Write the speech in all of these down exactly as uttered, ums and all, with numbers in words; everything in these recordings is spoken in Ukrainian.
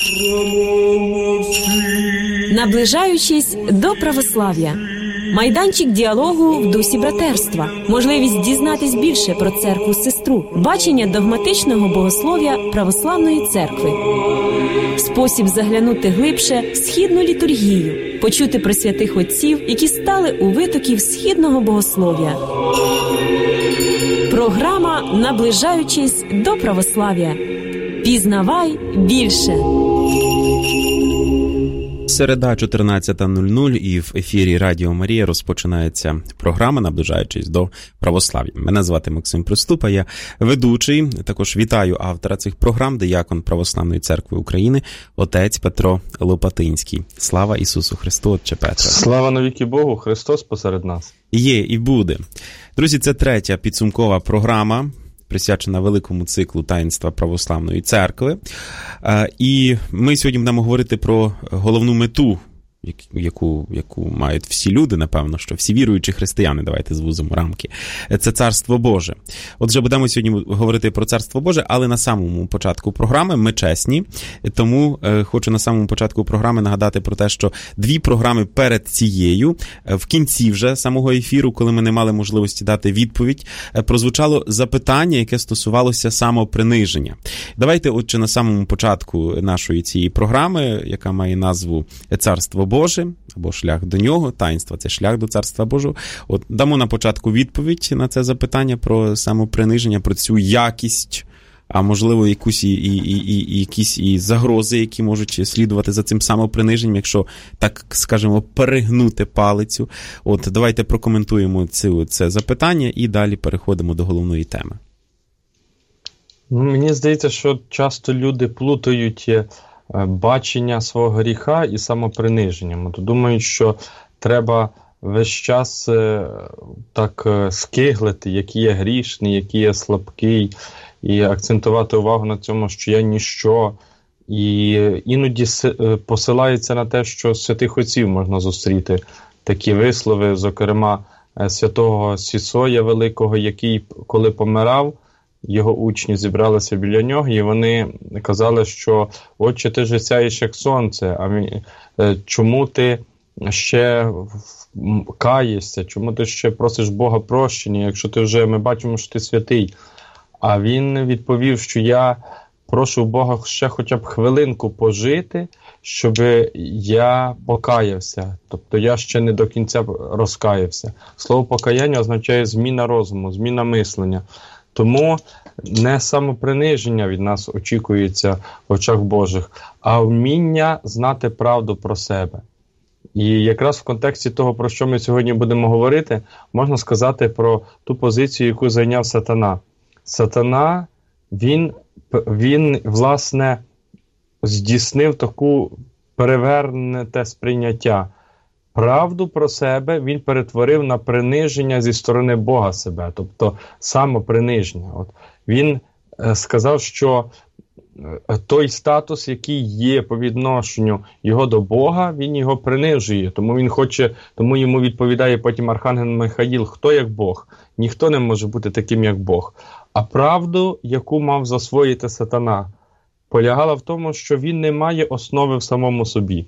Наближаючись до православ'я. Майданчик діалогу в дусі братерства. Можливість дізнатись більше про церкву-сестру. Бачення догматичного богослов'я православної церкви. Спосіб заглянути глибше в східну літургію. Почути про святих отців, які стали у витоків східного богослов'я. Програма «Наближаючись до православ'я». Пізнавай більше. Середа, чотирнадцята нуль нуль, і в ефірі Радіо Марія розпочинається програма «Наближаючись до православ'я». Мене звати Максим Приступа, я ведучий. Також вітаю автора цих програм, диякон Православної церкви України, отець Петро Лопатинський. Слава Ісусу Христу, отче Петре. Слава навіки Богу, Христос посеред нас. Є і буде. Друзі, це третя підсумкова програма, присвячена великому циклу таїнства Православної церкви. І ми сьогодні будемо говорити про головну мету, яку, яку мають всі люди, напевно, що всі віруючі християни, давайте звузимо рамки. Це Царство Боже. Отже, будемо сьогодні говорити про Царство Боже, але на самому початку програми ми чесні, тому е, хочу на самому початку програми нагадати про те, що дві програми перед цією, в кінці вже самого ефіру, коли ми не мали можливості дати відповідь, прозвучало запитання, яке стосувалося самоприниження. Давайте, отже, на самому початку нашої цієї програми, яка має назву «Царство Боже», або «Шлях до нього», таїнство – це шлях до Царства Божого. От дамо на початку відповідь на це запитання про самоприниження, про цю якість, а можливо якусь і, і, і, і якісь і загрози, які можуть слідувати за цим самоприниженням, якщо, так скажемо, перегнути палицю. От давайте прокоментуємо це, це запитання і далі переходимо до головної теми. Мені здається, що часто люди плутають бачення свого гріха і самоприниження. То думають, що треба весь час так скиглити, який я грішний, який я слабкий, і акцентувати увагу на цьому, що я ніщо. І іноді посилається на те, що святих отців можна зустріти такі вислови, зокрема святого Сісоя Великого, який, коли помирав, його учні зібралися біля нього, і вони казали, що «Отче, ти ж сяєш як сонце, а ми, чому ти ще каєшся, чому ти ще просиш Бога прощення, якщо ти вже, ми бачимо, що ти святий». А він відповів, що я прошу Бога ще хоча б хвилинку пожити, щоб я покаявся. Тобто я ще не до кінця розкаявся. Слово покаяння означає зміна розуму, зміна мислення. Тому не самоприниження від нас очікується в очах Божих, а вміння знати правду про себе. І якраз в контексті того, про що ми сьогодні будемо говорити, можна сказати про ту позицію, яку зайняв Сатана. Сатана, він, він власне, здійснив таку перевернуте сприйняття. Правду про себе він перетворив на приниження зі сторони Бога себе, тобто самоприниження. От він е, сказав, що е, той статус, який є по відношенню його до Бога, він його принижує. Тому він хоче, тому йому відповідає потім архангел Михаїл: хто як Бог? Ніхто не може бути таким, як Бог. А правду, яку мав засвоїти Сатана, полягала в тому, що він не має основи в самому собі.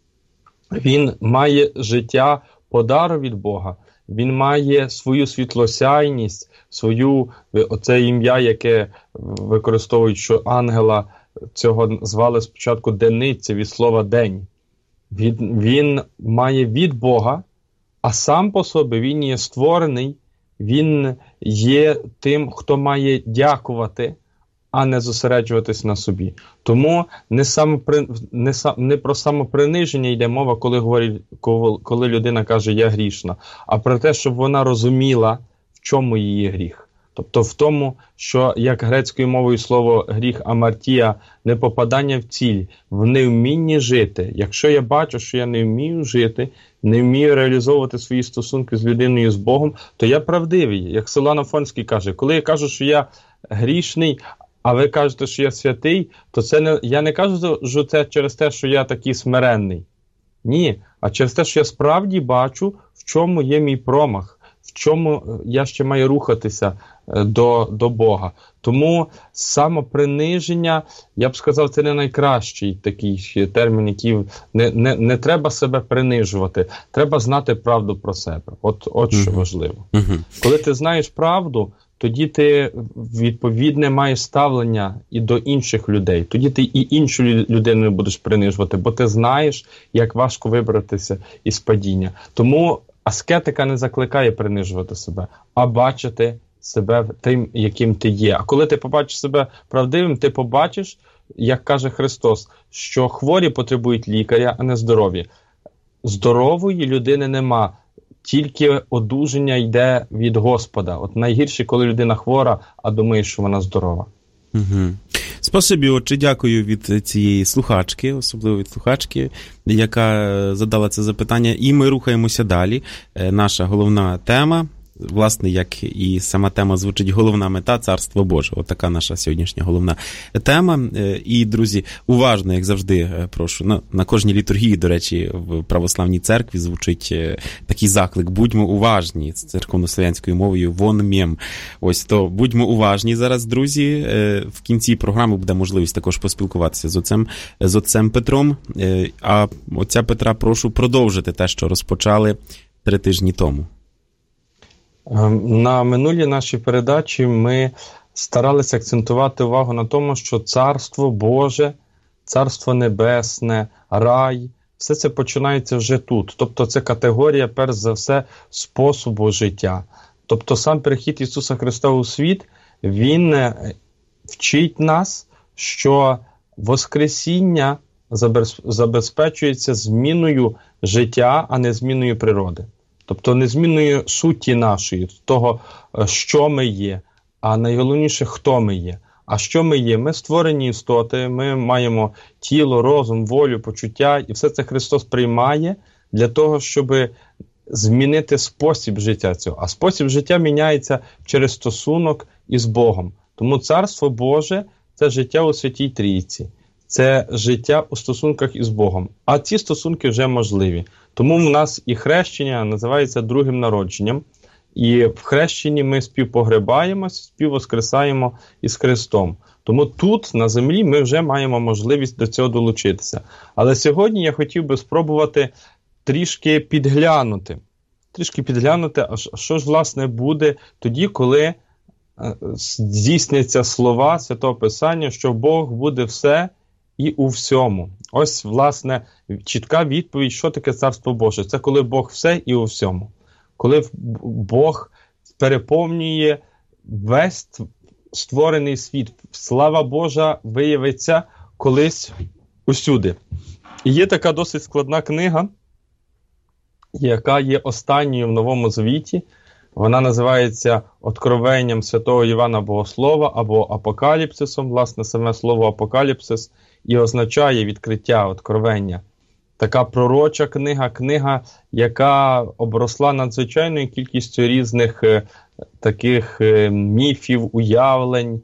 Він має життя по дару від Бога, він має свою світлосяйність, свою, оце ім'я, яке використовують, що ангела цього звали спочатку Дениця, від слова день. Він, він має від Бога, а сам по собі він є створений, він є тим, хто має дякувати, а не зосереджуватись на собі. Тому не, самопри... не, сам... не про самоприниження йде мова, коли, говорить... коли людина каже «я грішна», а про те, щоб вона розуміла, в чому її гріх. Тобто в тому, що, як грецькою мовою слово гріх амартія, не попадання в ціль, в невмінні жити. Якщо я бачу, що я не вмію жити, не вмію реалізовувати свої стосунки з людиною, з Богом, то я правдивий. Як Силуан Афонський каже, коли я кажу, що я грішний, а ви кажете, що я святий, то це не, я не кажу що це через те, що я такий смиренний. Ні, а через те, що я справді бачу, в чому є мій промах, в чому я ще маю рухатися до, до Бога. Тому самоприниження, я б сказав, це не найкращий такий термін, який не, не, не треба себе принижувати, треба знати правду про себе. От, от що угу. важливо. Угу. Коли ти знаєш правду, тоді ти відповідне маєш ставлення і до інших людей. Тоді ти і іншу людину не будеш принижувати, бо ти знаєш, як важко вибратися із падіння. Тому аскетика не закликає принижувати себе, а бачити себе тим, яким ти є. А коли ти побачиш себе правдивим, ти побачиш, як каже Христос, що хворі потребують лікаря, а не здорові. Здорової людини нема. Тільки одужання йде від Господа. От найгірше, коли людина хвора, а думає, що вона здорова. Угу. Спасибі, отче, дякую від цієї слухачки, особливо від слухачки, яка задала це запитання. І ми рухаємося далі. Наша головна тема, власне, як і сама тема звучить, головна мета – Царство Боже. Отака наша сьогоднішня головна тема. І, друзі, уважно, як завжди, прошу, на, на кожній літургії, до речі, в православній церкві звучить такий заклик: будьмо уважні, з церковнослов'янською мовою, вон мєм. Ось, то будьмо уважні зараз, друзі. В кінці програми буде можливість також поспілкуватися з отцем, з отцем Петром. А отця Петра прошу продовжити те, що розпочали три тижні тому. На минулій нашій передачі ми старалися акцентувати увагу на тому, що Царство Боже, Царство Небесне, рай, все це починається вже тут. Тобто це категорія, перш за все, способу життя. Тобто сам перехід Ісуса Христа у світ, Він вчить нас, що Воскресіння забезпечується зміною життя, а не зміною природи. Тобто не зміною суті нашої, того, що ми є, а найголовніше, хто ми є. А що ми є? Ми створені істоти, ми маємо тіло, розум, волю, почуття, і все це Христос приймає для того, щоб змінити спосіб життя цього. А спосіб життя міняється через стосунок із Богом. Тому Царство Боже – це життя у Святій Трійці, це життя у стосунках із Богом. А ці стосунки вже можливі. Тому в нас і хрещення називається другим народженням. І в хрещенні ми співпогребаємось, співвоскресаємо із Христом. Тому тут, на землі, ми вже маємо можливість до цього долучитися. Але сьогодні я хотів би спробувати трішки підглянути. Трішки підглянути, а що ж, власне, буде тоді, коли здійсняться слова Святого Писання, що Бог буде все і у всьому. Ось, власне, чітка відповідь, що таке Царство Боже. Це коли Бог все і у всьому. Коли Бог переповнює весь створений світ. Слава Божа виявиться колись усюди. І є така досить складна книга, яка є останньою в Новому Завіті. Вона називається «Откровенням святого Івана Богослова» або «Апокаліпсисом». Власне, саме слово «апокаліпсис» і означає відкриття, откровення. Така пророча книга, книга, яка обросла надзвичайною кількістю різних е, таких е, міфів, уявлень,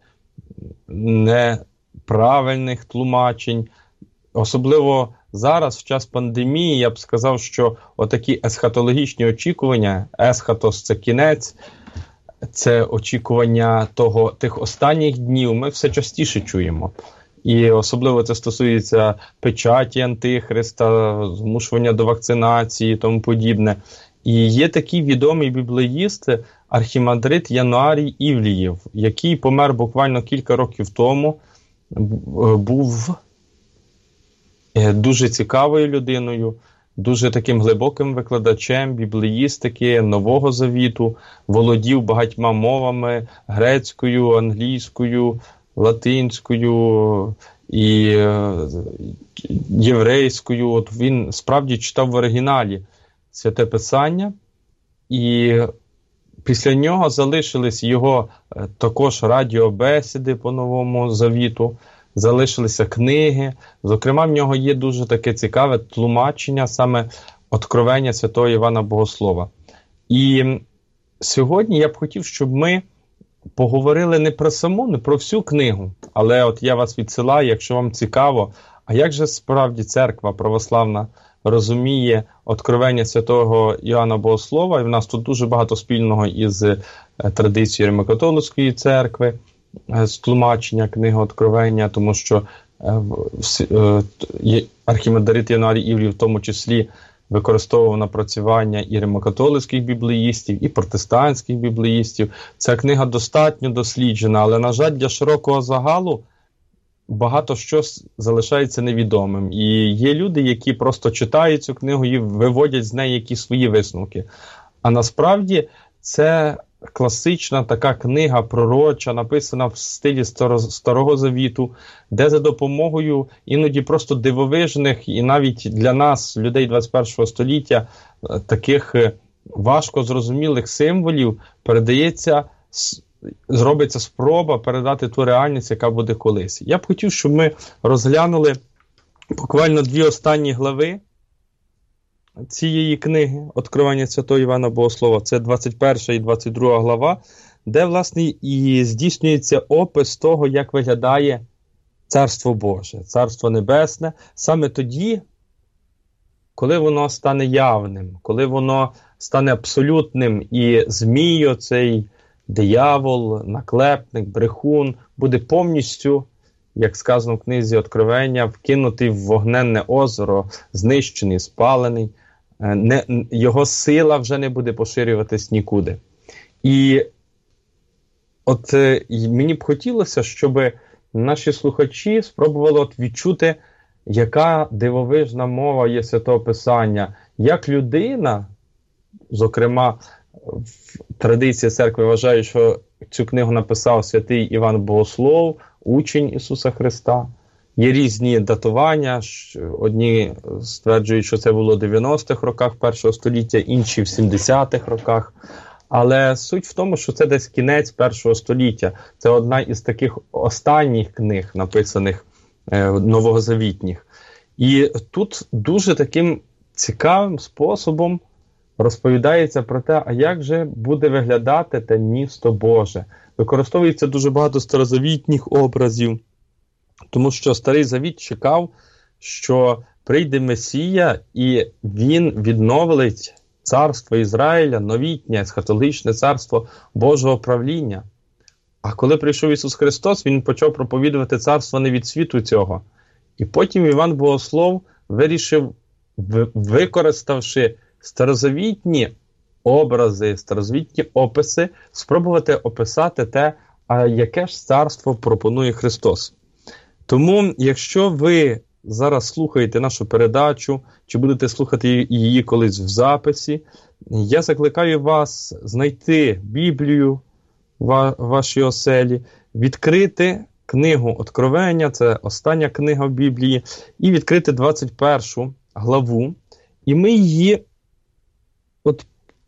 неправильних тлумачень. Особливо зараз, в час пандемії, я б сказав, що отакі есхатологічні очікування, есхатос – це кінець, це очікування того, тих останніх днів, ми все частіше чуємо. І особливо це стосується печаті Антихриста, змушування до вакцинації і тому подібне. І є такий відомий біблеїст, архімандрит Януарій Івлієв, який помер буквально кілька років тому, був дуже цікавою людиною, дуже таким глибоким викладачем біблеїстики Нового Завіту, володів багатьма мовами – грецькою, англійською, латинською і е, єврейською. От він справді читав в оригіналі Святе Писання, і після нього залишились його е, також радіобесіди по Новому Завіту, залишилися книги. Зокрема, в нього є дуже таке цікаве тлумачення саме «Откровення святого Івана Богослова». І сьогодні я б хотів, щоб ми поговорили не про саму, не про всю книгу, але от я вас відсилаю, якщо вам цікаво, а як же справді церква православна розуміє откровення святого Іоанна Богослова, і в нас тут дуже багато спільного із традицією Римо-католицької церкви, з тлумачення книги Откровення, тому що архімандрит Януарій Івлій в тому числі використовував напрацювання і римокатолицьких біблеїстів, і протестантських біблеїстів. Ця книга достатньо досліджена, але, на жаль, для широкого загалу багато що залишається невідомим. І є люди, які просто читають цю книгу і виводять з неї якісь свої висновки. А насправді це класична така книга пророча, написана в стилі Старого Завіту, де за допомогою іноді просто дивовижних і навіть для нас, людей двадцять першого століття, таких важко зрозумілих символів передається, зробиться спроба передати ту реальність, яка буде колись. Я б хотів, щоб ми розглянули буквально дві останні глави цієї книги «Откровення святого Івана Богослова». Це двадцять перша і двадцять друга глава, де, власне, і здійснюється опис того, як виглядає Царство Боже, Царство Небесне, саме тоді, коли воно стане явним, коли воно стане абсолютним, і Змій, оцей диявол, наклепник, брехун, буде повністю, як сказано в книзі Откровення, вкинутий в вогненне озеро, знищений, спалений. Не, його сила вже не буде поширюватись нікуди. І от мені б хотілося, щоб наші слухачі спробували от відчути, яка дивовижна мова є Святого Писання, як людина, зокрема, в традиції церкви вважає, що цю книгу написав святий Іван Богослов, учень Ісуса Христа. Є різні датування, одні стверджують, що це було в дев'яностих роках першого століття, інші в сімдесятих роках. Але суть в тому, що це десь кінець першого століття. Це одна із таких останніх книг, написаних е, новозавітніх. І тут дуже таким цікавим способом розповідається про те, а як же буде виглядати те місто Боже. Використовується дуже багато старозавітніх образів, тому що Старий Завіт чекав, що прийде Месія і він відновить царство Ізраїля, новітнє, есхатологічне царство Божого правління. А коли прийшов Ісус Христос, Він почав проповідувати царство не від світу цього. І потім Іван Богослов вирішив, використавши старозавітні образи, старозавітні описи, спробувати описати те, а яке ж царство пропонує Христос. Тому, якщо ви зараз слухаєте нашу передачу, чи будете слухати її колись в записі, я закликаю вас знайти Біблію в вашій оселі, відкрити книгу Откровення, це остання книга в Біблії, і відкрити двадцять першу главу, і ми її от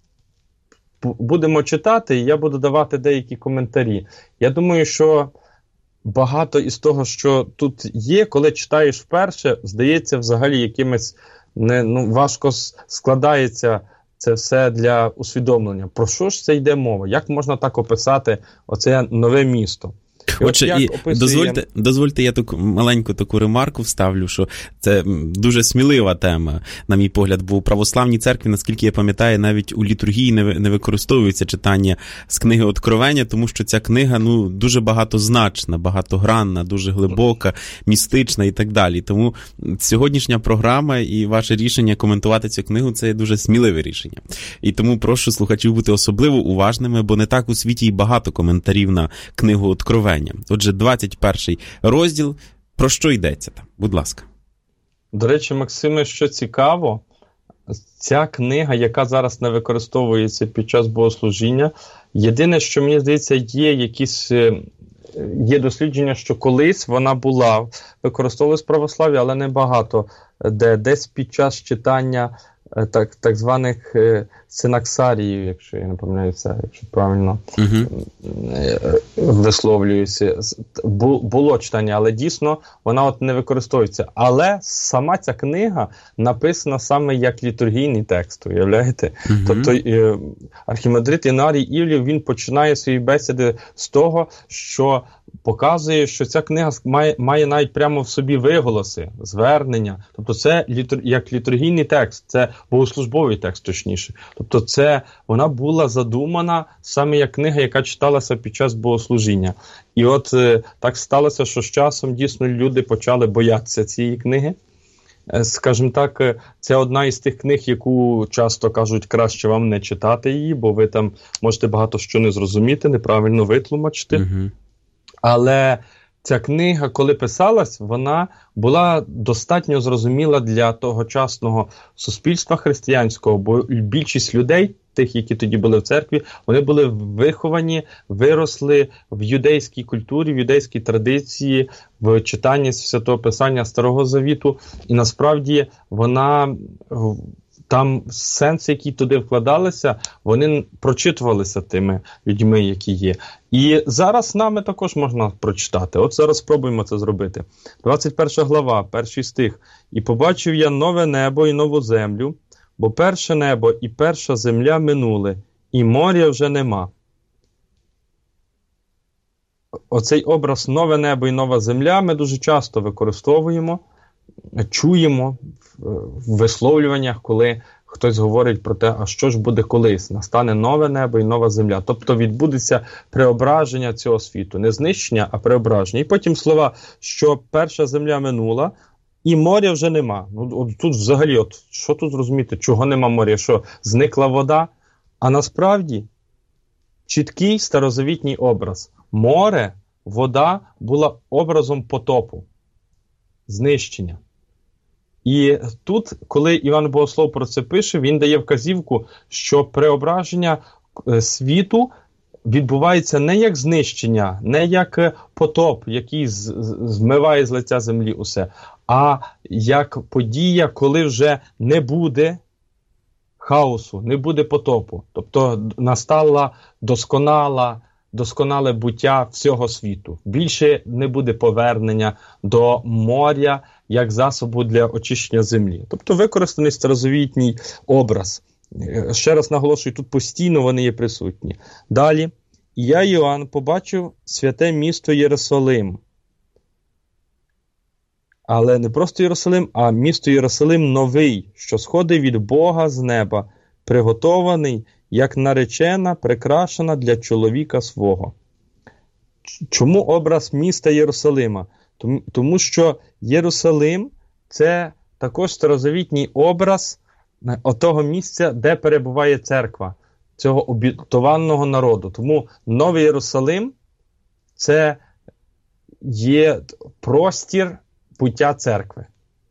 будемо читати, і я буду давати деякі коментарі. Я думаю, що багато із того, що тут є, коли читаєш вперше, здається взагалі якимось не, ну, важко складається це все для усвідомлення. Про що ж це йде мова? Як можна так описати оце нове місто? І Отже, і описує... дозвольте, дозвольте, я таку маленьку таку ремарку вставлю, що це дуже смілива тема, на мій погляд, бо у православній церкві, наскільки я пам'ятаю, навіть у літургії не, не використовується читання з книги Откровення, тому що ця книга, ну, дуже багатозначна, багатогранна, дуже глибока, містична і так далі. Тому сьогоднішня програма і ваше рішення коментувати цю книгу – це є дуже сміливе рішення. І тому прошу слухачів бути особливо уважними, бо не так у світі і багато коментарів на книгу Откровення. Отже, двадцять перший розділ. Про що йдеться там? Будь ласка. До речі, Максиме, що цікаво, ця книга, яка зараз не використовується під час богослужіння, єдине, що, мені здається, є якісь є дослідження, що колись вона була, використовувалась в православ'ї, але не багато, де десь під час читання так, так званих е, синаксаріїв, якщо я не помиляюся, якщо правильно uh-huh. е, висловлююся, Бу, було читання, але дійсно вона от не використовується. Але сама ця книга написана саме як літургійний текст, уявляєте? Uh-huh. Тобто е, архімандрит Януарій Івлів, він починає свої бесіди з того, що показує, що ця книга має, має навіть прямо в собі виголоси, звернення. Тобто це літур, як літургійний текст, це богослужбовий текст, точніше. Тобто це вона була задумана саме як книга, яка читалася під час богослужіння. І от е, так сталося, що з часом дійсно люди почали боятися цієї книги. Скажімо так, це одна із тих книг, яку часто кажуть, краще вам не читати її, бо ви там можете багато що не зрозуміти, неправильно витлумачити. Uh-huh. Але ця книга, коли писалась, вона була достатньо зрозуміла для тогочасного суспільства християнського, бо більшість людей, тих, які тоді були в церкві, вони були виховані, виросли в юдейській культурі, в юдейській традиції, в читанні Святого Писання Старого Завіту. І насправді вона, там сенси, які туди вкладалися, вони прочитувалися тими людьми, які є. І зараз нами також можна прочитати. От зараз спробуємо це зробити. двадцять перша глава, перший стих. «І побачив я нове небо і нову землю, бо перше небо і перша земля минули, і моря вже нема». Оцей образ «нове небо і нова земля» ми дуже часто використовуємо, чуємо в висловлюваннях, коли хтось говорить про те, а що ж буде колись, настане нове небо і нова земля. Тобто відбудеться преображення цього світу. Не знищення, а преображення. І потім слова, що перша земля минула, і моря вже нема. Ну, от тут взагалі, от, що тут зрозуміти, чого нема моря? Що, зникла вода? А насправді, чіткий старозавітній образ. Море, вода була образом потопу, знищення. І тут, коли Іван Богослов про це пише, він дає вказівку, що преображення світу відбувається не як знищення, не як потоп, який змиває з лиця землі усе, а як подія, коли вже не буде хаосу, не буде потопу. Тобто настала досконала, досконале буття всього світу. Більше не буде повернення до моря як засобу для очищення землі. Тобто використаний старозавітній образ. Ще раз наголошую, тут постійно вони є присутні. Далі. «І я, Йоанн, побачив святе місто Єрусалим». Але не просто Єрусалим, а місто Єрусалим новий, що сходить від Бога з неба, приготований, як наречена, прикрашена для чоловіка свого. Чому образ міста Єрусалима? Тому, тому що Єрусалим – це також старозавітній образ отого місця, де перебуває церква, цього обітованого народу. Тому Новий Єрусалим – це є простір буття церкви.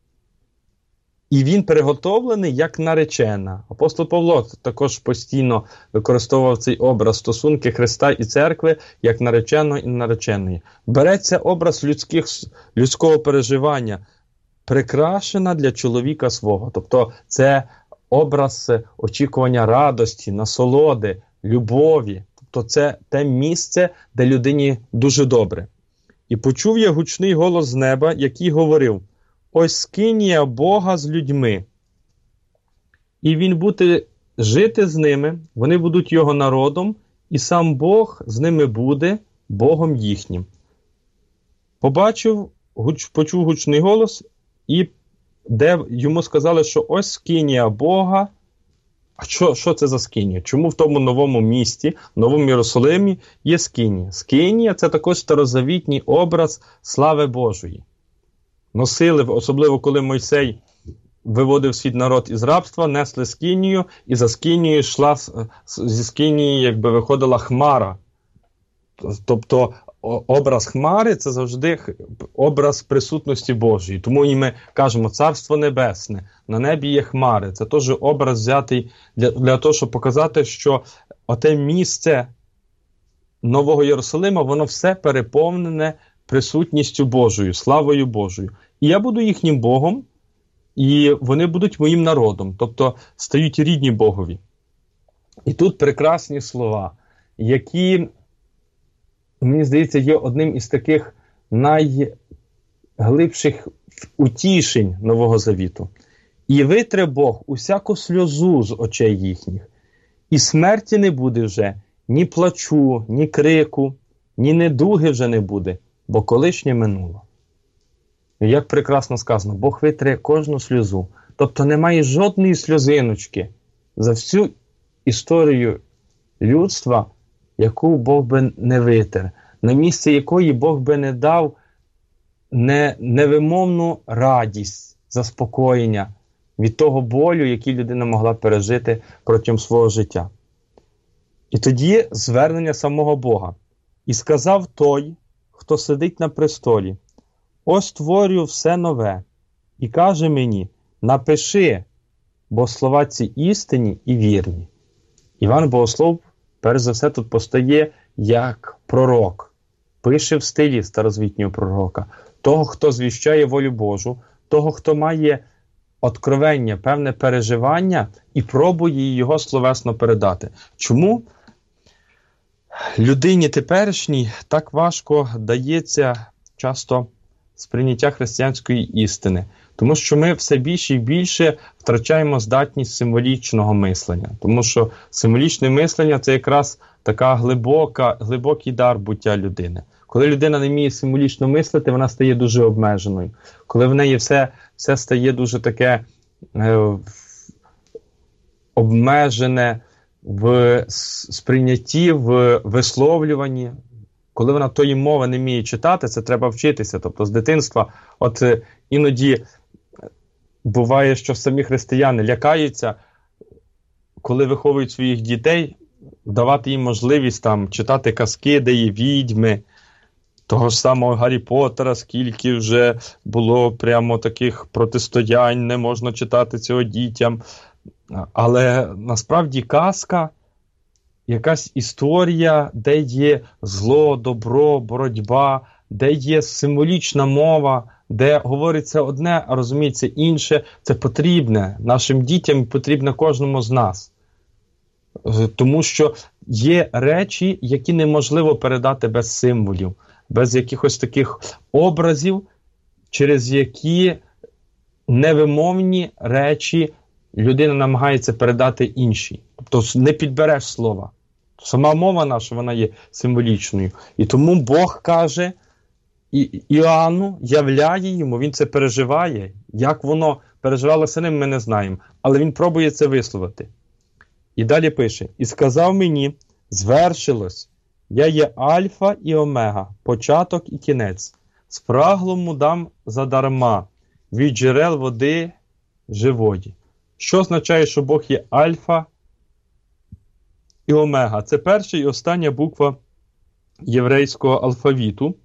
І він приготовлений як наречена. Апостол Павло також постійно використовував цей образ стосунки Христа і церкви як нареченого і нареченої. Береться образ людських, людського переживання, прикрашена для чоловіка свого. Тобто це образ очікування радості, насолоди, любові. Тобто це те місце, де людині дуже добре. «І почув я гучний голос з неба, який говорив: ось скинія Бога з людьми, і він буде жити з ними, вони будуть його народом, і сам Бог з ними буде Богом їхнім». Побачив, гуч, почув гучний голос, і де йому сказали, що ось скинія Бога. А що, що це за скинія? Чому в тому новому місті, в Новому Єрусалимі є скинія? Скинія – це також старозавітній образ слави Божої. Носили, особливо коли Мойсей виводив свій народ із рабства, несли скинію, і за скинією йшла, зі скинії якби виходила хмара. Тобто образ хмари – це завжди образ присутності Божої. Тому і ми кажемо «Царство Небесне», на небі є хмари. Це теж образ взятий для, для того, щоб показати, що оте місце Нового Єрусалима, воно все переповнене присутністю Божою, славою Божою. І я буду їхнім Богом, і вони будуть моїм народом, тобто стають рідні Богові. І тут прекрасні слова, які, мені здається, є одним із таких найглибших утішень Нового Завіту. «І витре Бог усяку сльозу з очей їхніх, і смерті не буде вже, ні плачу, ні крику, ні недуги вже не буде, бо колишнє минуло. І як прекрасно сказано, Бог витре кожну сльозу. Тобто немає жодної сльозиночки за всю історію людства, яку Бог би не витер, на місце якої Бог би не дав не, невимовну радість, заспокоєння від того болю, який людина могла пережити протягом свого життя. І тоді звернення самого Бога. «І сказав той, хто сидить на престолі, ось створюю все нове, і каже мені, напиши, бо слова ці істинні і вірні». Іван Богослов, перш за все, тут постає як пророк, пише в стилі старозвітнього пророка, того, хто звіщає волю Божу, того, хто має откровення, певне переживання і пробує його словесно передати. Чому людині теперішній так важко дається часто сприйняття християнської істини? Тому що ми все більше і більше втрачаємо здатність символічного мислення. Тому що символічне мислення – це якраз така глибока, глибокий дар буття людини. Коли людина не вміє символічно мислити, вона стає дуже обмеженою. Коли в неї все, все стає дуже таке е, обмежене в сприйнятті, в висловлюванні, коли вона тої мови не вміє читати, це треба вчитися. Тобто з дитинства, от іноді буває, що самі християни лякаються, коли виховують своїх дітей, давати їм можливість там читати казки, де є відьми, того ж самого Гаррі Поттера, скільки вже було прямо таких протистоянь, не можна читати цього дітям. Але насправді казка, якась історія, де є зло, добро, боротьба, де є символічна мова, де говориться одне, а розуміється інше, це потрібне нашим дітям, потрібне кожному з нас. Тому що є речі, які неможливо передати без символів, без якихось таких образів, через які невимовні речі людина намагається передати іншій. Тобто не підбереш слова. Сама мова наша, вона є символічною. І тому Бог каже і Іоанну, являє йому, він це переживає. Як воно переживалося ним, ми не знаємо. Але він пробує це висловити. І далі пише: «І сказав мені, звершилось, я є Альфа і Омега, початок і кінець. Спраглому дам задарма від джерел води живої». Що означає, що Бог є Альфа і Омега? Це перша і остання буква єврейського алфавіту.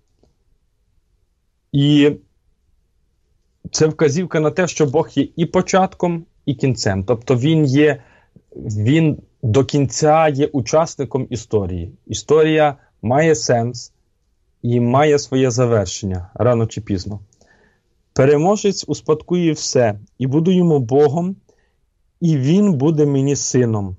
І це вказівка на те, що Бог є і початком, і кінцем. Тобто він є, він до кінця є учасником історії. Історія має сенс і має своє завершення, рано чи пізно. Переможець успадкує все, і буду йому Богом, і він буде мені сином.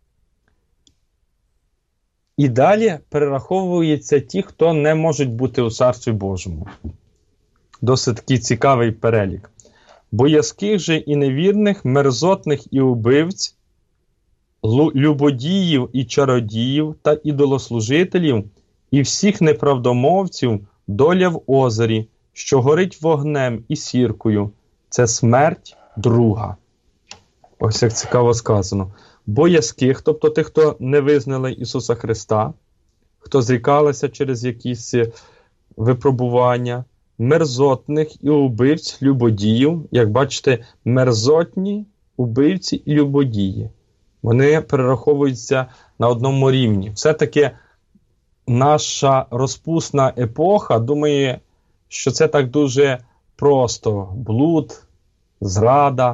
І далі перераховуються ті, хто не можуть бути у Царстві Божому. Досить такий цікавий перелік. Боязких же і невірних, мерзотних і убивць, любодіїв і чародіїв та ідолослужителів, і всіх неправдомовців доля в озері, що горить вогнем і сіркою. Це смерть друга. Ось як цікаво сказано. Боязких, тобто тих, хто не визнали Ісуса Христа, хто зрікалися через якісь випробування, мерзотних і убивць, любодіїв. Як бачите, мерзотні, убивці і любодії. Вони перераховуються на одному рівні. Все-таки наша розпусна епоха думає, що це так дуже просто. Блуд, зрада,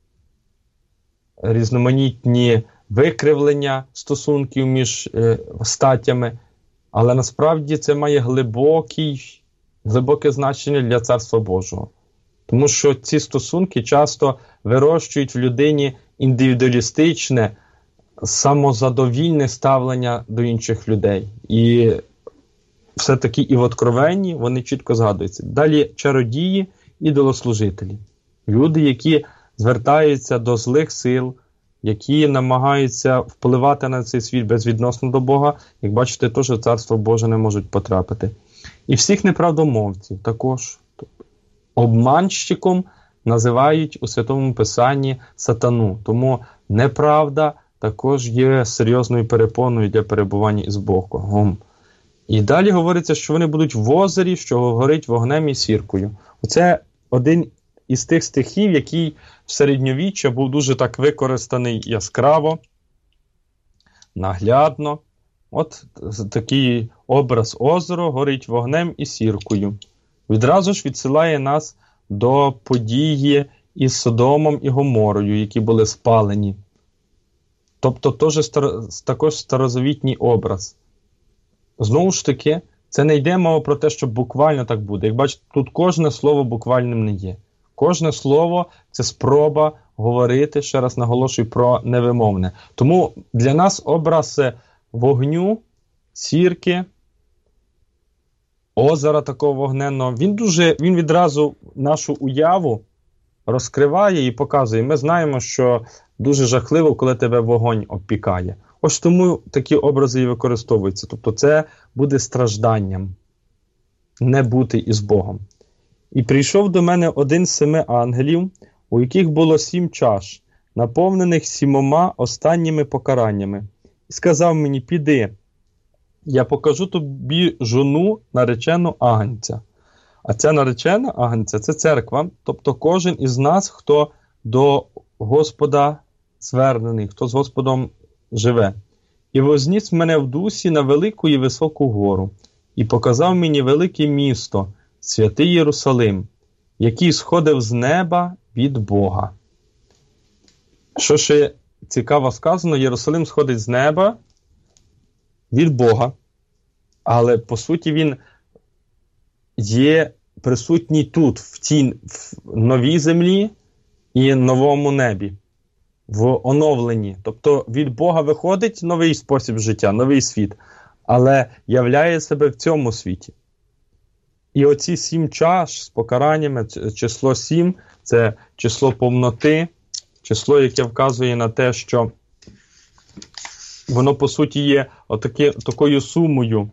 різноманітні викривлення стосунків між е, статтями. Але насправді це має глибокий, глибоке значення для Царства Божого. Тому що ці стосунки часто вирощують в людині індивідуалістичне, самозадовільне ставлення до інших людей. І все-таки і в Откровенні вони чітко згадуються. Далі чародії, ідолослужителі. Люди, які звертаються до злих сил, які намагаються впливати на цей світ безвідносно до Бога, як бачите, теж в Царство Боже не можуть потрапити. І всіх неправдомовців також. Обманщиком називають у Святому Писанні сатану. Тому неправда також є серйозною перепоною для перебування із Богом. І далі говориться, що вони будуть в озері, що горить вогнем і сіркою. Оце один із тих стихів, який в середньовіччя був дуже так використаний яскраво, наглядно. От такий образ озера горить вогнем і сіркою. Відразу ж відсилає нас до події із Содомом і Гоморою, які були спалені. Тобто теж також старозавітній образ. Знову ж таки, це не йде мова про те, що буквально так буде. Як бачите, тут кожне слово буквальним не є. Кожне слово – це спроба говорити, ще раз наголошую, про невимовне. Тому для нас образ вогню, сірки, озера такого вогненного, він, дуже, він відразу нашу уяву розкриває і показує. Ми знаємо, що дуже жахливо, коли тебе вогонь обпікає. Ось тому такі образи і використовуються. Тобто це буде стражданням не бути із Богом. І прийшов до мене один з семи ангелів, у яких було сім чаш, наповнених сімома останніми покараннями. І сказав мені: піди, я покажу тобі жону, наречену агнця. А ця наречена агнця – це церква, тобто кожен із нас, хто до Господа звернений, хто з Господом живе. І возніс мене в дусі на велику і високу гору, і показав мені велике місто, святий Єрусалим, який сходив з неба від Бога. Що ще цікаво сказано, Єрусалим сходить з неба від Бога, але по суті він є присутній тут, в тій в новій землі і новому небі, в оновленні. Тобто від Бога виходить новий спосіб життя, новий світ, але являє себе в цьому світі. І оці сім чаш з покараннями, число сім, це число повноти, число, яке вказує на те, що воно, по суті, є отаки, такою сумою.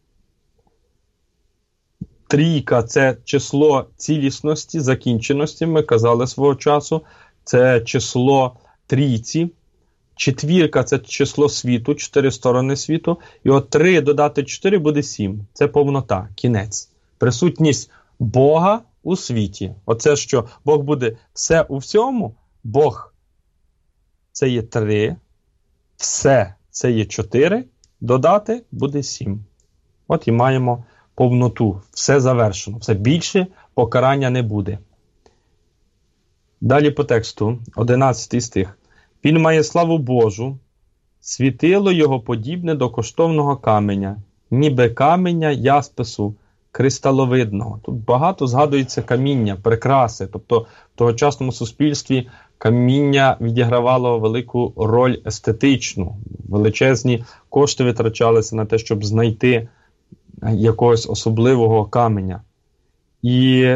Трійка – це число цілісності, закінченості, ми казали свого часу. Це число трійці. Четвірка – це число світу, чотири сторони світу. І от три додати чотири буде сім. Це повнота, кінець. Присутність Бога у світі. Оце, що Бог буде все у всьому. Бог – це є три. Все – це є чотири. Додати буде сім. От і маємо повноту. Все завершено. Все більше покарання не буде. Далі по тексту, одинадцятий стих. Він має славу Божу, світило його подібне до коштовного каменя, ніби каменя яспису, кристаловидного. Тут багато згадується каміння, прикраси. Тобто в тогочасному суспільстві каміння відігравало велику роль естетичну. Величезні кошти витрачалися на те, щоб знайти якогось особливого каменя. І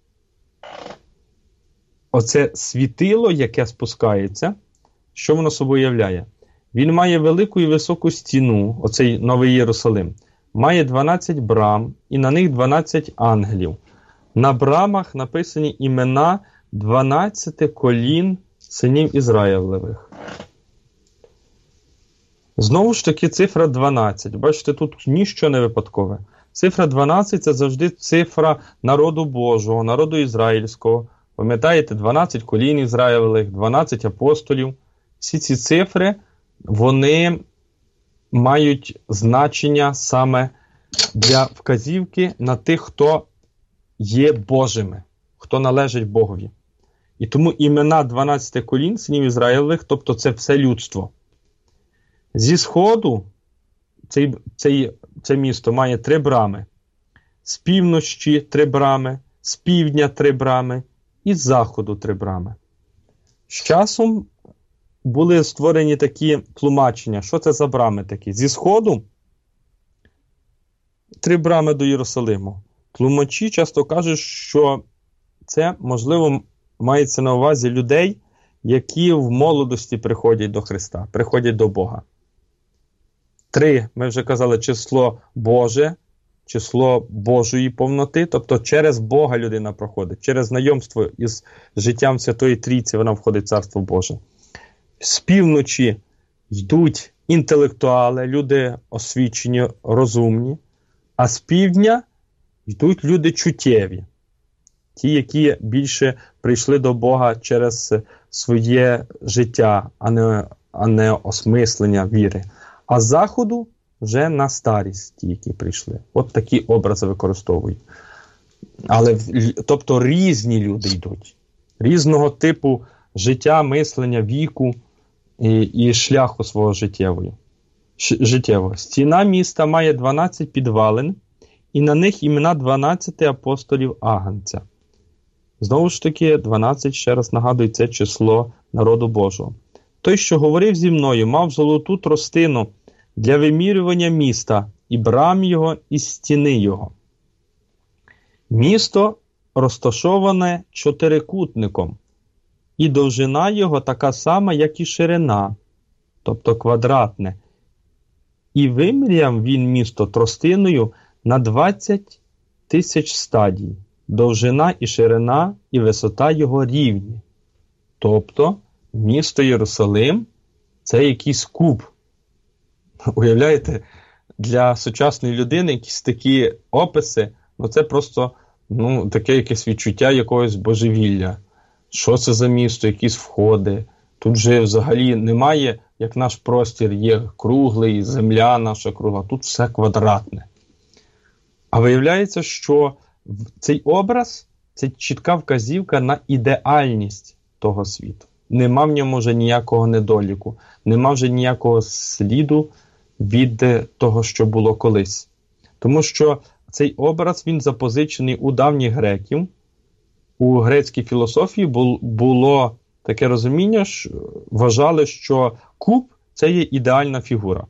оце світило, яке спускається, що воно собою являє? Він має велику і високу стіну, оцей Новий Єрусалим, має дванадцять брам, і на них дванадцять ангелів. На брамах написані імена дванадцяти колін синів Ізраїлевих. Знову ж таки цифра дванадцять. Бачите, тут ніщо не випадкове. Цифра дванадцять – це завжди цифра народу Божого, народу ізраїльського. Пам'ятаєте, дванадцять колін Ізраїлевих, дванадцять апостолів. Всі ці цифри, вони мають значення саме для вказівки на тих, хто є Божими, хто належить Богові. І тому імена дванадцяти колін синів Ізраїлевих, тобто це все людство. Зі сходу цей, цей, це місто має три брами. З півночі три брами, з півдня три брами і з заходу три брами. З часом були створені такі тлумачення. Що це за брами такі? Зі сходу три брами до Єрусалиму. Тлумачі часто кажуть, що це, можливо, мається на увазі людей, які в молодості приходять до Христа, приходять до Бога. Три, ми вже казали, число Боже, число Божої повноти, тобто через Бога людина проходить, через знайомство із життям Святої Трійці вона входить в Царство Боже. З півночі йдуть інтелектуали, люди освічені, розумні, а з півдня йдуть люди чуттєві, ті, які більше прийшли до Бога через своє життя, а не, а не осмислення віри. А з заходу вже на старість ті, які прийшли. От такі образи використовують. Але, тобто, різні люди йдуть. Різного типу життя, мислення, віку і, і шляху свого життєвого. життєвого. Стіна міста має дванадцять підвалин, і на них імена дванадцяти апостолів Агнця. Знову ж таки, дванадцять, ще раз нагадую, це число народу Божого. Той, що говорив зі мною, мав золоту тростину для вимірювання міста, і брам його, і стіни його. Місто розташоване чотирикутником, і довжина його така сама, як і ширина, тобто квадратне. І виміряв він місто тростиною на двадцять тисяч стадій. Довжина і ширина, і висота його рівні. Тобто, місто Єрусалим – це якийсь куб. Уявляєте, для сучасної людини якісь такі описи, ну це просто ну, таке якесь відчуття якогось божевілля. Що це за місто, якісь входи. Тут же взагалі немає, як наш простір є круглий, земля наша кругла. Тут все квадратне. А виявляється, що цей образ – це чітка вказівка на ідеальність того світу. Нема в ньому вже ніякого недоліку, нема вже ніякого сліду від того, що було колись. Тому що цей образ, він запозичений у давніх греків. У грецькій філософії було таке розуміння, що вважали, що куб – це є ідеальна фігура.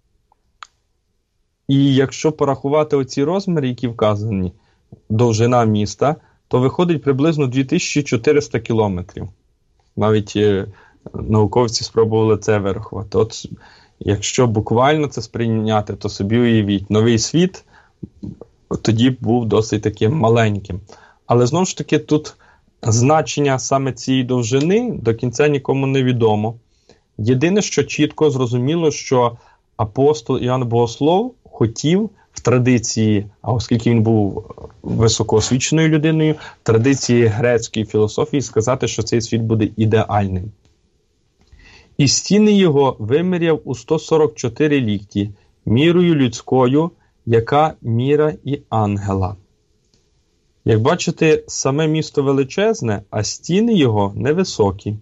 І якщо порахувати оці розміри, які вказані, довжина міста, то виходить приблизно дві тисячі чотириста кілометрів. Навіть е, науковці спробували це вирахувати. От якщо буквально це сприйняти, то собі уявіть, новий світ тоді був досить таким маленьким. Але знову ж таки тут значення саме цієї довжини до кінця нікому не відомо. Єдине, що чітко зрозуміло, що апостол Іоанн Богослов хотів в традиції, а оскільки він був високоосвіченою людиною, в традиції грецької філософії сказати, що цей світ буде ідеальним. І стіни його виміряв у сто сорок чотири лікті, мірою людською, яка міра і ангела. Як бачите, саме місто величезне, а стіни його невисокі.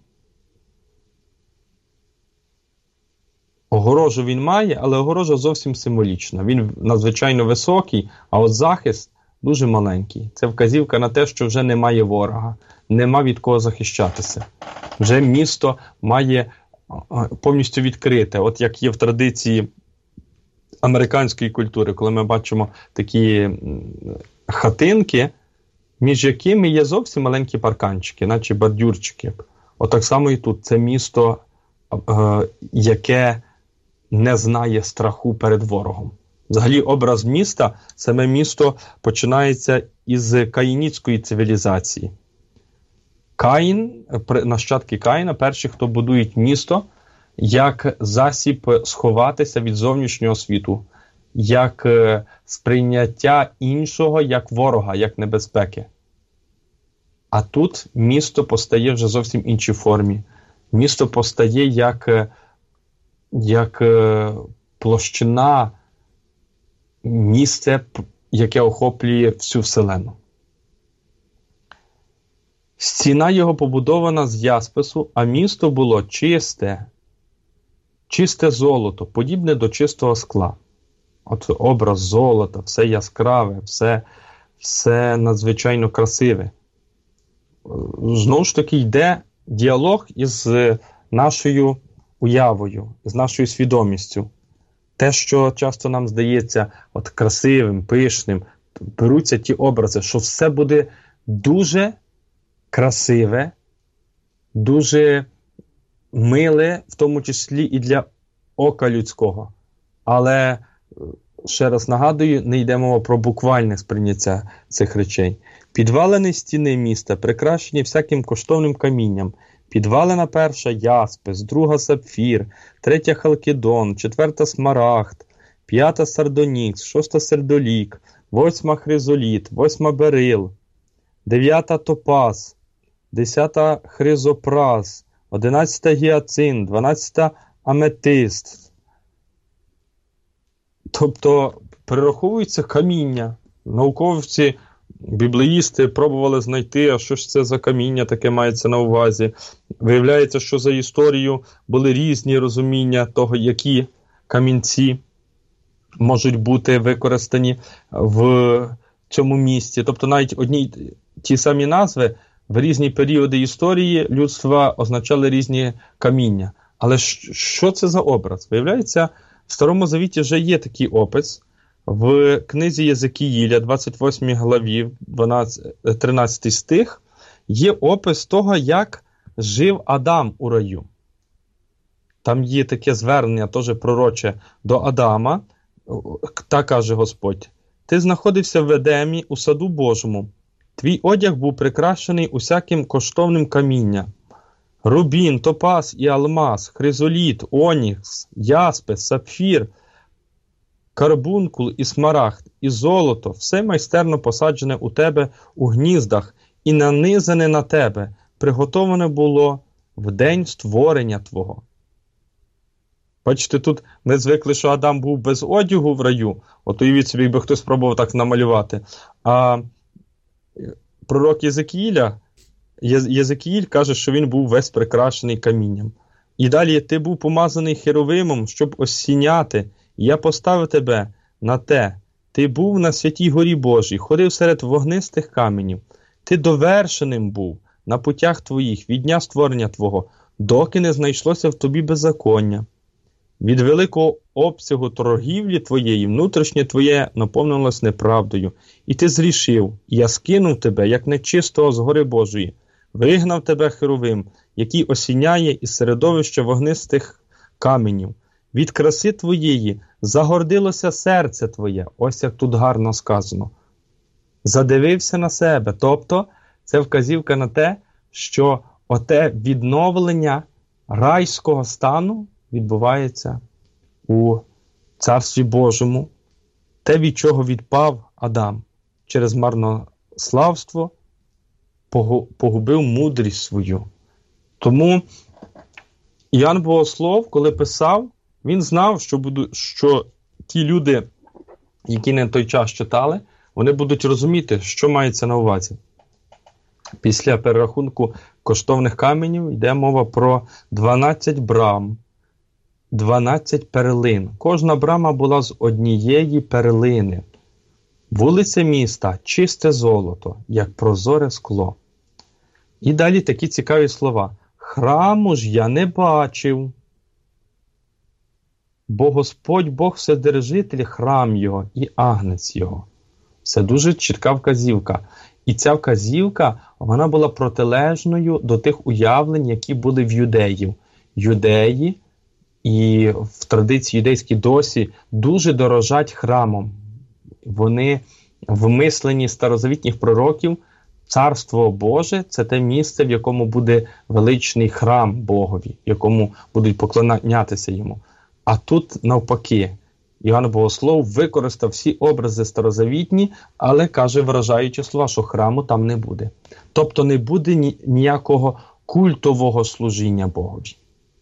Огорожу він має, але огорожа зовсім символічна. Він надзвичайно високий, а от захист дуже маленький. Це вказівка на те, що вже немає ворога, нема від кого захищатися. Вже місто має повністю відкрите. От як є в традиції американської культури, коли ми бачимо такі хатинки, між якими є зовсім маленькі парканчики, наче бордюрчики. От так само і тут. Це місто, е, яке не знає страху перед ворогом. Взагалі образ міста, саме місто починається із каїнітської цивілізації. Каїн, нащадки Каїна, перші, хто будують місто, як засіб сховатися від зовнішнього світу, як сприйняття іншого, як ворога, як небезпеки. А тут місто постає вже зовсім іншій формі. Місто постає як, як площина, місце, яке охоплює всю вселену. Стіна його побудована з яспису, а місто було чисте, чисте золото, подібне до чистого скла. От образ золота, все яскраве, все, все надзвичайно красиве. Знову ж таки йде діалог із нашою уявою, з нашою свідомістю. Те, що часто нам здається от красивим, пишним, беруться ті образи, що все буде дуже красиве, дуже миле, в тому числі і для ока людського. Але, ще раз нагадую, не йде мова про буквальне сприйняття цих речей. Підвалини стіни міста, прикрашені всяким коштовним камінням. Підвалина перша – яспис, друга – сапфір, третя – халкідон, четверта – смарагд, п'ята – сардонікс, шоста – сердолік, восьма – хризоліт, восьма – берил, дев'ята – топаз, десята – хризопраз, одинадцята – гіацин, дванадцята – аметист. Тобто перераховується каміння. Науковці, біблеїсти пробували знайти, а що ж це за каміння таке мається на увазі. Виявляється, що за історію були різні розуміння того, які камінці можуть бути використані в цьому місті. Тобто навіть одні ті самі назви в різні періоди історії людства означали різні каміння. Але що це за образ? Виявляється, в Старому Завіті вже є такий опис. В книзі Єзекіїля, двадцять восьмій главі, тринадцятий стих, є опис того, як жив Адам у раю. Там є таке звернення, теж пророче, до Адама. Так каже Господь: «Ти знаходився в Едемі, у саду Божому. Твій одяг був прикрашений усяким коштовним камінням. Рубін, топаз і алмаз, хризоліт, онікс, яспис, сапфір, карбункул і смарагд, і золото, все майстерно посаджене у тебе у гніздах і нанизане на тебе, приготоване було в день створення твого». Бачите, тут ми звикли, що Адам був без одягу в раю. От уявіть собі, якби хтось спробував так намалювати. А пророк Єзекіїля, Єзекіїль каже, що він був весь прикрашений камінням. І далі: «Ти був помазаний херовимом, щоб осіняти. Я поставив тебе на те. Ти був на святій горі Божій, ходив серед вогнистих каменів. Ти довершеним був на путях твоїх від дня створення твого, доки не знайшлося в тобі беззаконня. Від великого обсягу торгівлі твоєї внутрішнє твоє наповнилось неправдою. І ти зрішив, і я скинув тебе, як нечистого з гори Божої. Вигнав тебе херовим, який осіняє із середовища вогнистих каменів. Від краси твоєї загордилося серце твоє». Ось як тут гарно сказано. Задивився на себе. Тобто це вказівка на те, що оте відновлення райського стану відбувається у Царстві Божому. Те, від чого відпав Адам через марнославство, погубив мудрість свою. Тому Іоанн Богослов, коли писав, він знав, що, буду, що ті люди, які на той час читали, вони будуть розуміти, що мається на увазі. Після перерахунку коштовних каменів йде мова про дванадцять брам, дванадцять перлин. Кожна брама була з однієї перлини. Вулиця міста – чисте золото, як прозоре скло. І далі такі цікаві слова. «Храму ж я не бачив, бо Господь Бог Вседержитель, храм його і агнець його». Це дуже чітка вказівка. І ця вказівка, вона була протилежною до тих уявлень, які були в юдеїв. Юдеї і в традиції юдейській досі дуже дорожать храмом. Вони в мисленні старозавітніх пророків Царство Боже – це те місце, в якому буде величний храм Богові, в якому будуть поклонятися йому. А тут навпаки. Іоанн Богослов використав всі образи старозавітні, але каже, вражаючи слова, що храму там не буде. Тобто не буде ніякого культового служіння Богові.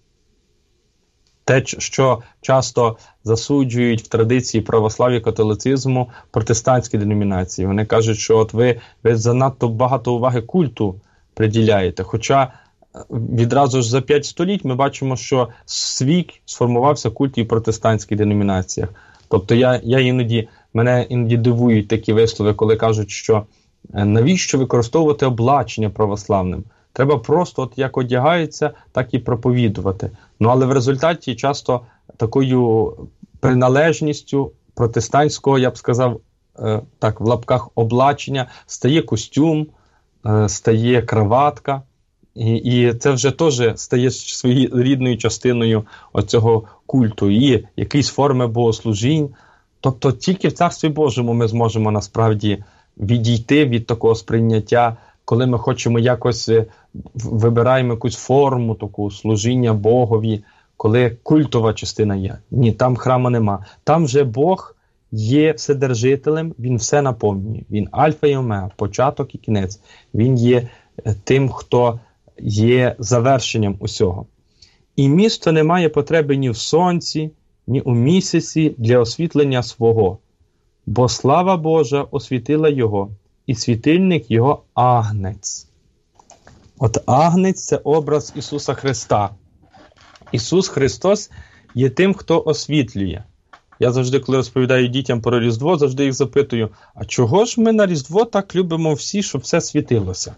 Те, що часто засуджують в традиції православ'я і католицизму протестантські деномінації. Вони кажуть, що от ви, ви занадто багато уваги культу приділяєте. Хоча відразу ж за п'ять століть ми бачимо, що свій сформувався культ і в протестантських деномінаціях. Тобто я, я іноді, мене іноді дивують такі вислови, коли кажуть, що навіщо використовувати облачення православним? Треба просто, от як одягаються, так і проповідувати. Ну, але в результаті часто такою приналежністю протестантського, я б сказав, е, так, в лапках облачення, стає костюм, е, стає краватка. І, і це вже теж стає своєрідною частиною оцього культу. І якісь форми богослужінь. Тобто тільки в Царстві Божому ми зможемо насправді відійти від такого сприйняття, коли ми хочемо якось, вибираємо якусь форму таку служіння Богові, коли культова частина є. Ні, там храму нема. Там же Бог є вседержителем, Він все наповнює. Він альфа і омега, початок і кінець. Він є тим, хто є завершенням усього. І місто не має потреби ні в сонці, ні у місяці для освітлення свого, бо слава Божа освітила його, і світильник його агнець. От агнець – це образ Ісуса Христа. Ісус Христос є тим, хто освітлює. Я завжди, коли розповідаю дітям про Різдво, завжди їх запитую, а чого ж ми на Різдво так любимо всі, щоб все світилося?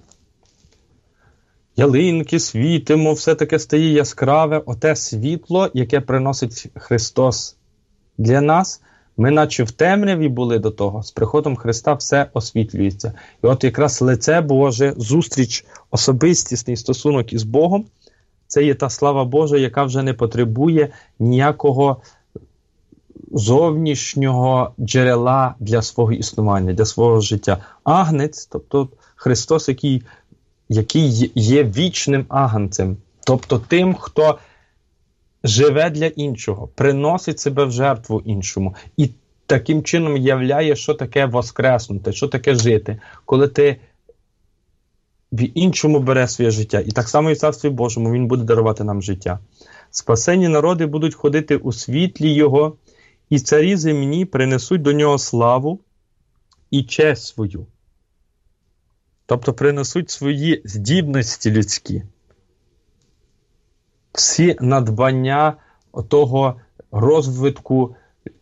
Ялинки світимо, все таке стає яскраве. Оте світло, яке приносить Христос для нас, ми наче в темряві були до того. З приходом Христа все освітлюється. І от якраз лице Боже, зустріч, особистісний стосунок із Богом, це є та слава Божа, яка вже не потребує ніякого зовнішнього джерела для свого існування, для свого життя. Агнець, тобто Христос, який, який є вічним агнцем, тобто тим, хто живе для іншого, приносить себе в жертву іншому і таким чином являє, що таке воскреснути, що таке жити, коли ти в іншому бере своє життя. І так само і в Царстві Божому Він буде дарувати нам життя. Спасені народи будуть ходити у світлі Його, і царі земні принесуть до Нього славу і честь свою. Тобто принесуть свої здібності людські. Всі надбання того розвитку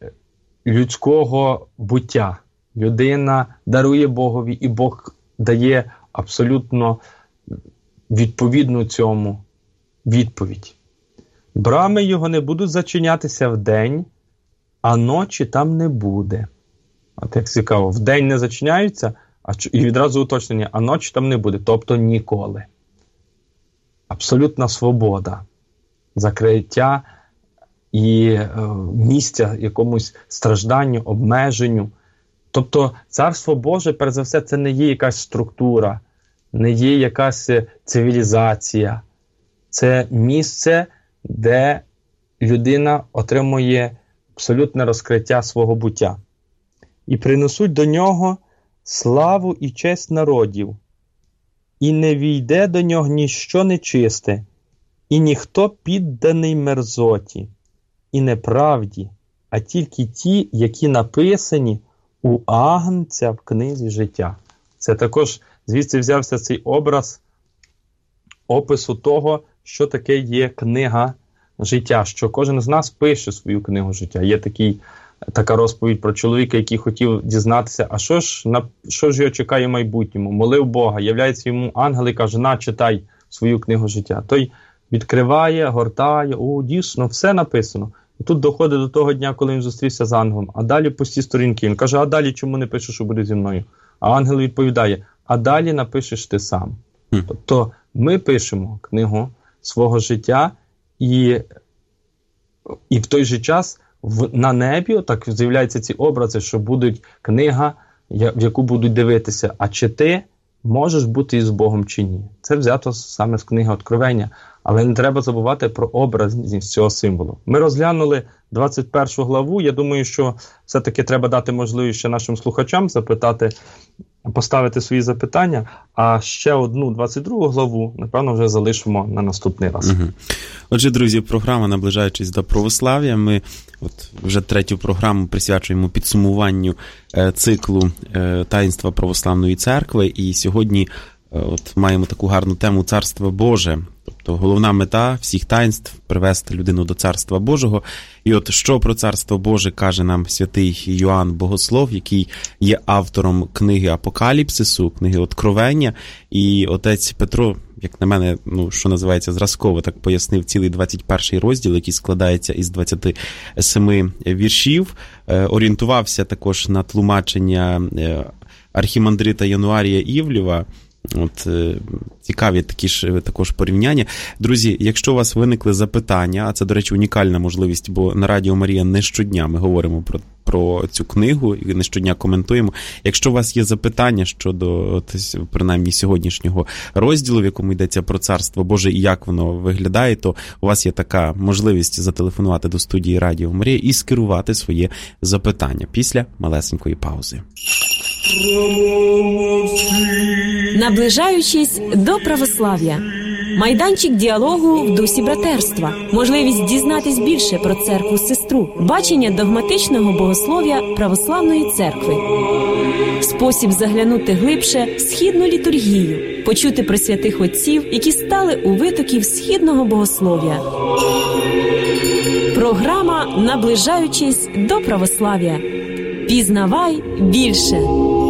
людського буття. Людина дарує Богові, і Бог дає абсолютно відповідну цьому відповідь. Брами його не будуть зачинятися вдень, а ночі там не буде. От як цікаво, вдень не зачиняються, а і відразу уточнення, а ночі там не буде, тобто ніколи. Абсолютна свобода, закриття і е, місця якомусь стражданню, обмеженню. Тобто Царство Боже, перш за все, це не є якась структура, не є якась цивілізація. Це місце, де людина отримує абсолютне розкриття свого буття. І принесуть до нього славу і честь народів, і не війде до нього ніщо нечисте, і ніхто підданий мерзоті, і неправді, а тільки ті, які написані у Агнця в книзі життя. Це також звідси взявся цей образ опису того, що таке є книга життя, що кожен з нас пише свою книгу життя. Є такий, така розповідь про чоловіка, який хотів дізнатися, а що ж, на, що ж його чекає в майбутньому. Молив Бога, являється йому ангел і каже, на, читай свою книгу життя. Той відкриває, гортає, о, дійсно, все написано. І тут доходить до того дня, коли він зустрівся з ангелом. А далі пусті сторінки. Він каже, а далі чому не пишеш, що буде зі мною? А ангел відповідає, а далі напишеш ти сам. Mm. Тобто ми пишемо книгу свого життя, і, і в той же час в, на небі так з'являються ці образи, що будуть книга, в яку будуть дивитися, а чи ти можеш бути із Богом чи ні. Це взято саме з книги Откровення. Але не треба забувати про образність цього символу. Ми розглянули двадцять першу главу. Я думаю, що все-таки треба дати можливість ще нашим слухачам запитати, поставити свої запитання. А ще одну двадцять другу главу, напевно, вже залишимо на наступний раз. Угу. Отже, друзі, програма, наближаючись до православ'я, ми от вже третю програму присвячуємо підсумуванню е, циклу е, таїнства православної церкви. І сьогодні е, от маємо таку гарну тему «Царство Боже». Тобто головна мета всіх таїнств – привести людину до Царства Божого. І от що про Царство Боже каже нам святий Йоанн Богослов, який є автором книги Апокаліпсису, книги Откровення. І отець Петро, як на мене, ну, що називається, зразково так пояснив цілий двадцять перший розділ, який складається із двадцяти семи віршів. Орієнтувався також на тлумачення архімандрита Януарія Івлєва, От, цікаві такі ж також порівняння. Друзі, якщо у вас виникли запитання, а це, до речі, унікальна можливість, бо на Радіо Марія не щодня ми говоримо про, про цю книгу і не щодня коментуємо. Якщо у вас є запитання щодо, от, принаймні, сьогоднішнього розділу, в якому йдеться про Царство Боже і як воно виглядає, то у вас є така можливість зателефонувати до студії Радіо Марія і скерувати своє запитання після малесенької паузи. Наближаючись до православ'я. Майданчик діалогу в дусі братерства. Можливість дізнатись більше про церкву-сестру. Бачення догматичного богослов'я православної церкви. Спосіб заглянути глибше в східну літургію. Почути про святих отців, які стали у витоків східного богослов'я. Програма «Наближаючись до православ'я». Пізнавай більше.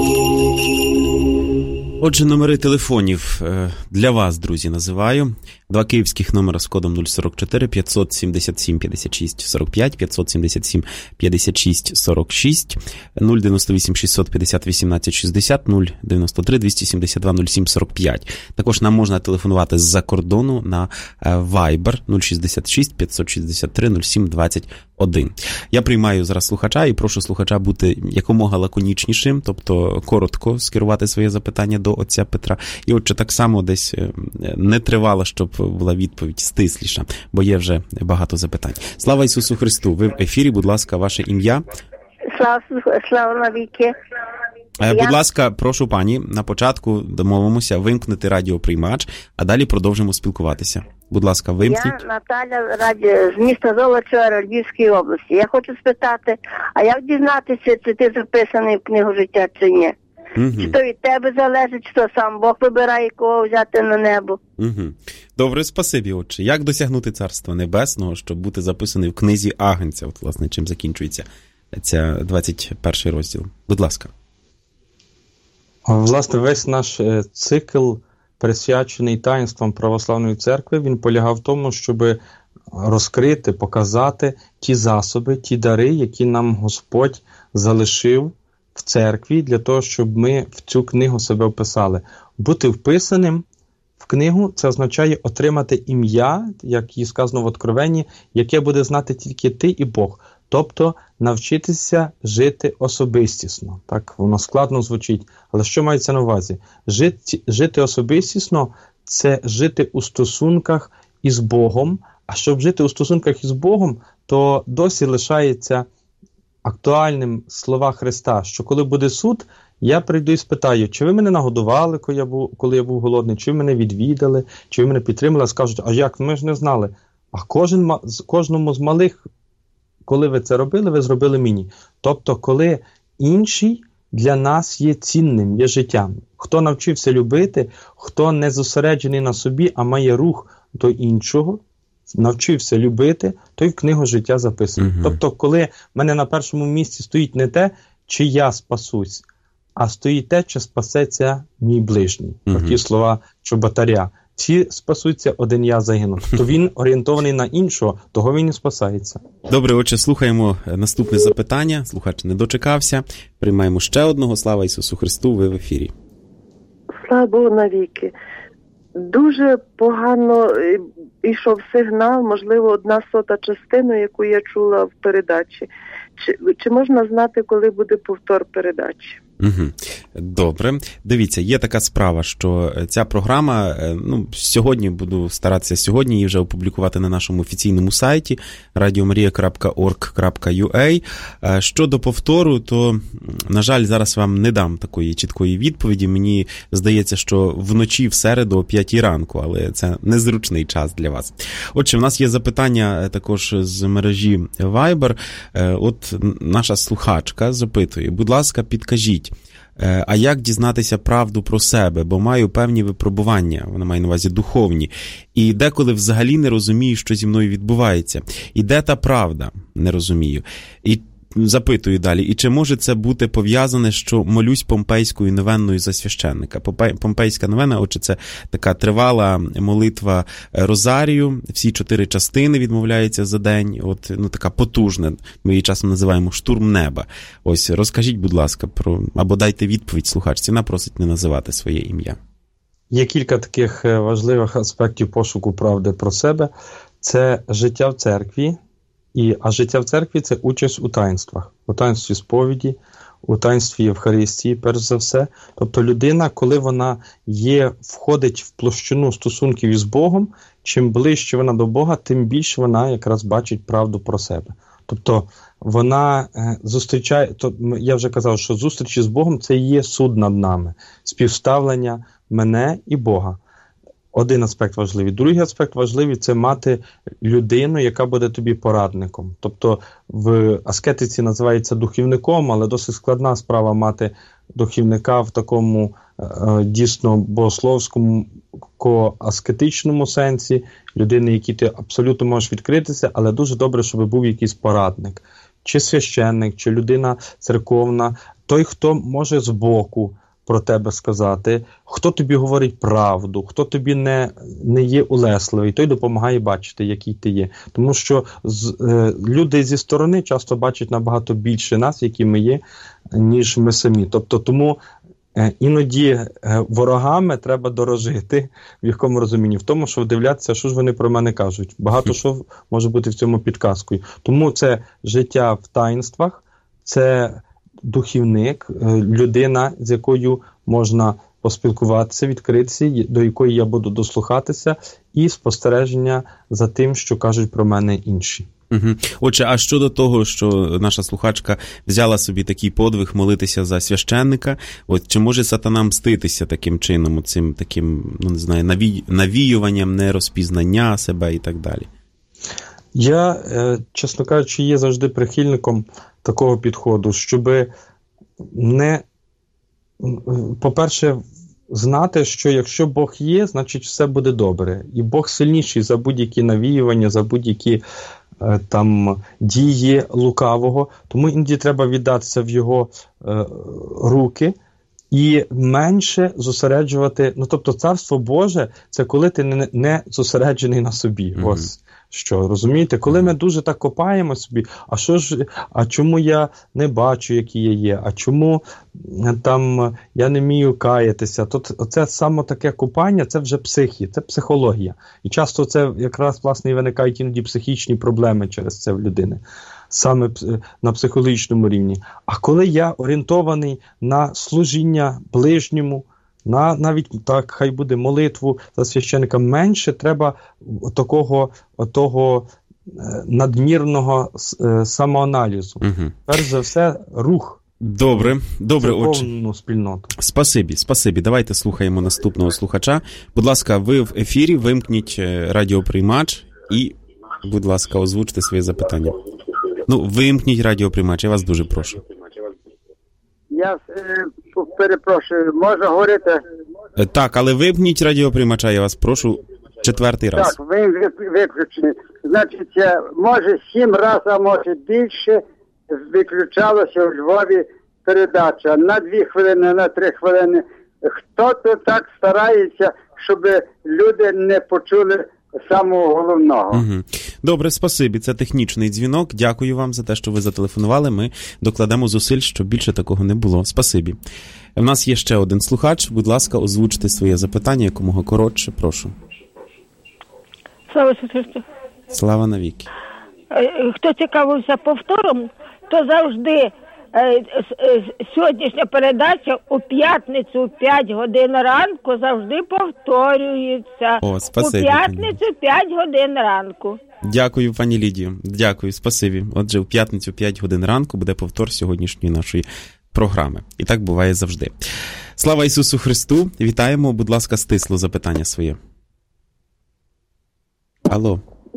Отже, номери телефонів для вас, друзі, називаю. Два київських номера з кодом нуль сорок чотири п'ятсот сімдесят сім п'ятдесят шість сорок п'ять, п'ятсот сімдесят сім п'ятдесят шість сорок шість, нуль дев'яносто вісім шістсот п'ятдесят вісімнадцять шістдесят, нуль дев'яносто три двісті сімдесят два нуль сім сорок п'ять. Також нам можна телефонувати з-за кордону на Viber нуль шістдесят шість п'ятсот шістдесят три нуль сім двадцять один. Я приймаю зараз слухача і прошу слухача бути якомога лаконічнішим, тобто коротко скерувати своє запитання до отця Петра. І отже, так само десь не тривало, щоб була відповідь стисліша, бо є вже багато запитань. Слава Ісусу Христу! Ви в ефірі, будь ласка, ваше ім'я. Слава, слава навіки. Будь Я... ласка, прошу пані, на початку домовимося вимкнути радіоприймач, а далі продовжимо спілкуватися. Будь ласка, вимкніть. Я Наталя раді... з міста Золочева Львівської області. Я хочу спитати, а як дізнатися, чи ти записаний в книгу життя, чи ні? Угу. Чи то від тебе залежить, чи то сам Бог вибирає, кого взяти на небо? Угу. Добре, спасибі, отче. Як досягнути Царства Небесного, щоб бути записаний в книзі Агнця? От, власне, чим закінчується ця двадцять перший розділ. Будь ласка. Власне, весь наш цикл, присвячений таїнствам Православної Церкви, він полягав в тому, щоб розкрити, показати ті засоби, ті дари, які нам Господь залишив в церкві, для того, щоб ми в цю книгу себе вписали. Бути вписаним в книгу – це означає отримати ім'я, як і сказано в Откровенні, яке буде знати тільки ти і Бог. Тобто навчитися жити особистісно. Так, воно складно звучить. Але що мається на увазі? Жити, жити особистісно – це жити у стосунках із Богом. А щоб жити у стосунках із Богом, то досі лишається актуальним слова Христа, що коли буде суд, я прийду і спитаю, чи ви мене нагодували, коли я був, коли я був голодний, чи ви мене відвідали, чи ви мене підтримали. Скажуть, а як, ми ж не знали. А кожен, кожному з малих, коли ви це робили, ви зробили мені. Тобто, коли інший для нас є цінним, є життям. Хто навчився любити, хто не зосереджений на собі, а має рух до іншого, навчився любити, той в книгу життя записаний. Uh-huh. Тобто, коли в мене на першому місці стоїть не те, чи я спасусь, а стоїть те, чи спасеться мій ближній. Uh-huh. Такі слова Чоботаря. Ці спасуться, один я загину. То він орієнтований на іншого, того він і спасається. Добре, отже, слухаємо наступне запитання. Слухач не дочекався. Приймаємо ще одного. Слава Ісусу Христу, ви в ефірі. Слава Богу навіки. Дуже погано йшов сигнал, можливо, одна сота частина, яку я чула в передачі. Чи, чи можна знати, коли буде повтор передачі? Угу. Добре. Дивіться, є така справа, що ця програма, ну, сьогодні буду старатися сьогодні її вже опублікувати на нашому офіційному сайті радіомарія крапка орг крапка ю а. Щодо повтору, то, на жаль, зараз вам не дам такої чіткої відповіді. Мені здається, що вночі в середу о п'ятій ранку, але це незручний час для вас. Отже, в нас є запитання також з мережі Viber. От наша слухачка запитує, будь ласка, підкажіть, а як дізнатися правду про себе, бо маю певні випробування, вона має на увазі духовні, і деколи взагалі не розумію, що зі мною відбувається. І де та правда? Не розумію. І запитую далі, і чи може це бути пов'язане, що молюсь помпейською новенною за священника? Помпейська новена, отже, це така тривала молитва Розарію, всі чотири частини відмовляються за день, от, ну, така потужна, ми її часом називаємо штурм неба. Ось, розкажіть, будь ласка, про, або дайте відповідь слухачці, вона просить не називати своє ім'я. Є кілька таких важливих аспектів пошуку правди про себе. Це життя в церкві, і, а життя в церкві – це участь у таїнствах, у таїнстві сповіді, у таїнстві Євхаристії, перш за все. Тобто людина, коли вона є, входить в площину стосунків із Богом, чим ближче вона до Бога, тим більше вона якраз бачить правду про себе. Тобто вона е, зустрічає, то, я вже казав, що зустрічі з Богом – це і є суд над нами, співставлення мене і Бога. Один аспект важливий. Другий аспект важливий – це мати людину, яка буде тобі порадником. Тобто в аскетиці називається духівником, але досить складна справа мати духівника в такому е, дійсно богословському, аскетичному сенсі, людини, якій ти абсолютно можеш відкритися, але дуже добре, щоб був якийсь порадник. Чи священник, чи людина церковна, той, хто може збоку про тебе сказати, хто тобі говорить правду, хто тобі не, не є улесливий, той допомагає бачити, який ти є. Тому що з, е, люди зі сторони часто бачать набагато більше нас, які ми є, ніж ми самі. Тобто тому е, іноді е, ворогами треба дорожити, в якому розумінні? В тому, що вдивлятися, що ж вони про мене кажуть. Багато що може бути в цьому підказкою. Тому це життя в таїнствах, це духівник, людина, з якою можна поспілкуватися, відкритися, до якої я буду дослухатися, і спостереження за тим, що кажуть про мене інші. Угу. Отже, а щодо того, що наша слухачка взяла собі такий подвиг молитися за священника, от чи може сатана мститися таким чином, цим таким, ну не знаю, наві... навіюванням, нерозпізнання себе і так далі? Я, чесно кажучи, є завжди прихильником такого підходу, щоб не, по-перше, знати, що якщо Бог є, значить все буде добре. І Бог сильніший за будь-які навіювання, за будь-які е, там дії лукавого. Тому іноді треба віддатися в його е, руки і менше зосереджувати. Ну, тобто, Царство Боже – це коли ти не, не зосереджений на собі. Mm-hmm. Ось. Що, розумієте? Коли ми дуже так копаємо собі, а що ж, а чому я не бачу, які я є, а чому там я не вмію каятися, то це саме таке копання, це вже психія, це психологія. І часто це якраз, власне, і виникають іноді психічні проблеми через це в людини, саме на психологічному рівні. А коли я орієнтований на служіння ближньому, на навіть так, хай буде молитву за священника, менше треба такого, того надмірного самоаналізу. Угу. Перш за все, рух. Добре, добре, отже. Спільноту. Спасибі, спасибі. Давайте слухаємо наступного слухача. Будь ласка, ви в ефірі, вимкніть радіоприймач і, будь ласка, озвучте своє запитання. Ну, вимкніть радіоприймач, я вас дуже прошу. Я е, перепрошую, можна говорити? Так, але вимкніть радіоприймача, я вас прошу, четвертий раз. Так, ви виключений. Значить, може сім разів, а може більше виключалося у Львові передача на дві хвилини, на три хвилини. Хто-то так старається, щоб люди не почули самого головного. Угу. Добре, спасибі. Це технічний дзвінок. Дякую вам за те, що ви зателефонували. Ми докладемо зусиль, щоб більше такого не було. Спасибі. У нас є ще один слухач. Будь ласка, озвучте своє запитання якомога коротше. Прошу. Слава Ісусу Христу. Слава навіки. Хто цікавився повтором, то завжди сьогоднішня передача у п'ятницю п'ять годин ранку завжди повторюється. О, спасибі. У п'ятницю п'ять годин ранку. Дякую, пані Лідію. Дякую, спасибі. Отже, у п'ятницю п'ять годин ранку буде повтор сьогоднішньої нашої програми. І так буває завжди. Слава Ісусу Христу. Вітаємо, будь ласка, стисло запитання своє. Алло.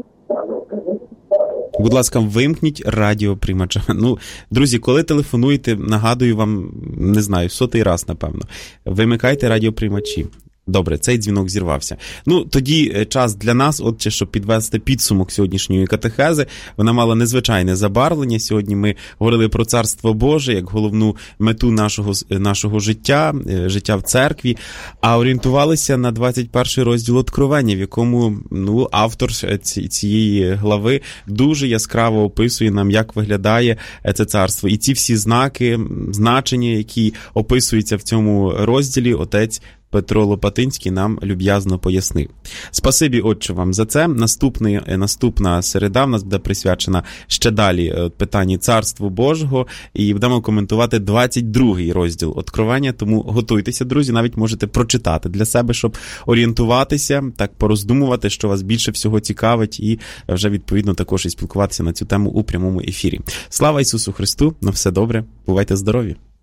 Будь ласка, вимкніть радіоприймача. Ну, друзі, коли телефонуєте, нагадую вам, не знаю, сотий раз, напевно, вимикайте радіоприймачі. Добре, цей дзвінок зірвався. Ну, тоді час для нас, отже, щоб підвести підсумок сьогоднішньої катехези. Вона мала незвичайне забарвлення. Сьогодні ми говорили про Царство Боже, як головну мету нашого, нашого життя, життя в церкві, а орієнтувалися на двадцять перший розділ Откровення, в якому, ну, автор цієї глави дуже яскраво описує нам, як виглядає це царство. І ці всі знаки, значення, які описуються в цьому розділі, отець Петро Лопатинський нам люб'язно пояснив. Спасибі, отче, вам за це. Наступний, наступна середа в нас буде присвячена ще далі питанні Царству Божого, і будемо коментувати двадцять другий розділ Откровення, тому готуйтеся, друзі, навіть можете прочитати для себе, щоб орієнтуватися, так пороздумувати, що вас більше всього цікавить, і вже відповідно також і спілкуватися на цю тему у прямому ефірі. Слава Ісусу Христу, на все добре, бувайте здорові!